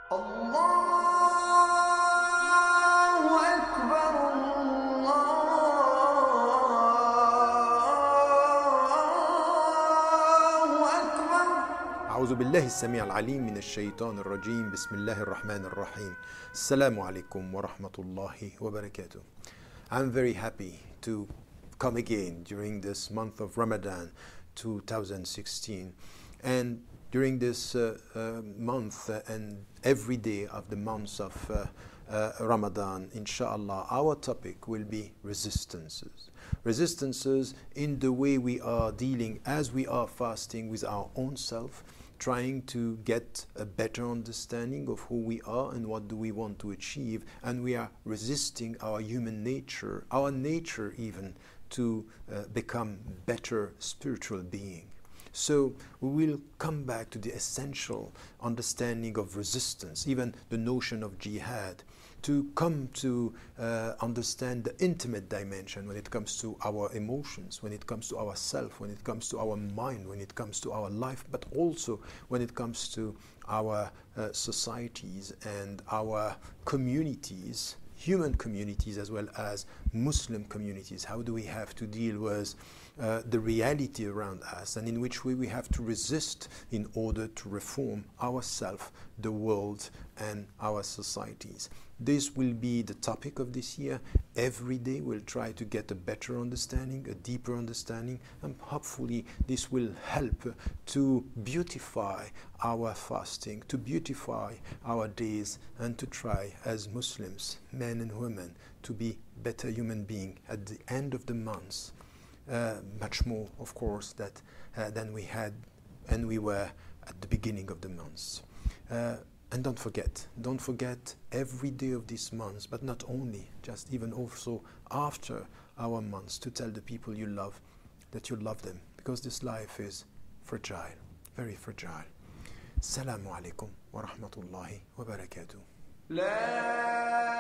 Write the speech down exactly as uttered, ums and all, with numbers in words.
أعوذ بالله السميع العليم من الشيطان الرجيم بسم الله الرحمن الرحيم السلام عليكم ورحمة الله وبركاته. I'm very happy to come again during this month of Ramadan two thousand sixteen, and during this uh, uh, month uh, and every day of the months of uh, uh, Ramadan, inshallah, our topic will be resistances. Resistances in the way we are dealing as we are fasting with our own self, trying to get a better understanding of who we are and what do we want to achieve, and we are resisting our human nature, our nature even, to uh, become better spiritual being. So we will come back to the essential understanding of resistance, even the notion of jihad, to come to uh, understand the intimate dimension when it comes to our emotions, when it comes to ourself, when it comes to our mind, when it comes to our life, but also when it comes to our uh, societies and our communities, human communities as well as Muslim communities. How do we have to deal with uh, the reality around us, and in which way we have to resist in order to reform ourselves, the world, and our societies. This will be the topic of this year. Every day we'll try to get a better understanding, a deeper understanding, and hopefully this will help to beautify our fasting, to beautify our days, and to try as Muslims, men and women, to be better human beings at the end of the months, uh, much more, of course, that, uh, than we had and we were at the beginning of the months. Uh, And don't forget, don't forget every day of these months, but not only, just even also after our months, to tell the people you love that you love them, because this life is fragile, very fragile. Assalamu alaikum wa rahmatullahi wa barakatuh.